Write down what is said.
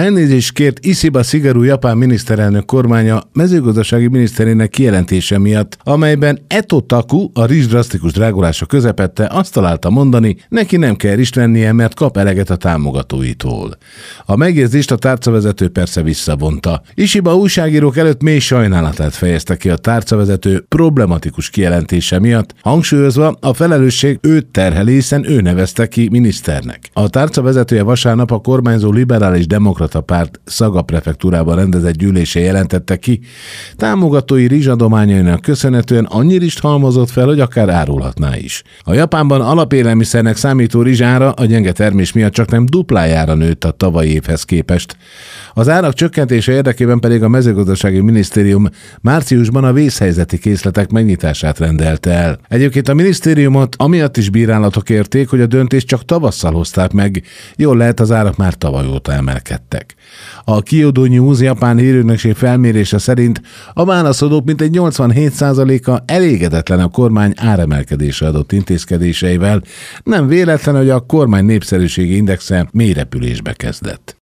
Elnézést kért Ishiba Shigeru japán miniszterelnök kormánya mezőgazdasági miniszterének kijelentése miatt, amelyben Eto Taku, a rizs drasztikus drágulása közepette azt találta mondani, neki nem kell rizst vennie, mert kap eleget a támogatóitól. A megjegyzést a tárcavezető persze visszavonta. Ishiba újságírók előtt mély sajnálatát fejezte ki a tárcavezető problematikus kijelentése miatt, hangsúlyozva, a felelősség őt terheli, hiszen ő nevezte ki miniszternek. A tárcavezetője vasárnap a kormányzó liberális demokrata párt Saga prefektúrában rendezett gyűlésén jelentette ki, támogatói rizsadományainak köszönhetően annyi rizst halmozott fel, hogy akár árulhatná is. A Japánban alapélelmiszernek számító rizs ára a gyenge termés miatt csaknem duplájára nőtt a tavalyi évhez képest. Az árak csökkentése érdekében pedig a mezőgazdasági minisztérium márciusban a vészhelyzeti készletek megnyitását rendelte el. Egyébként a minisztériumot amiatt is bírálatok érték, hogy a döntést csak tavasszal hozták meg, jól lehet az árak már tavaly óta emelkedtek. A Kyodo News japán hírügynökség felmérése szerint a válaszadók mintegy 87%-a elégedetlen a kormány áremelkedésre adott intézkedéseivel, nem véletlen, hogy a kormány népszerűségi indexe mélyrepülésbe kezdett.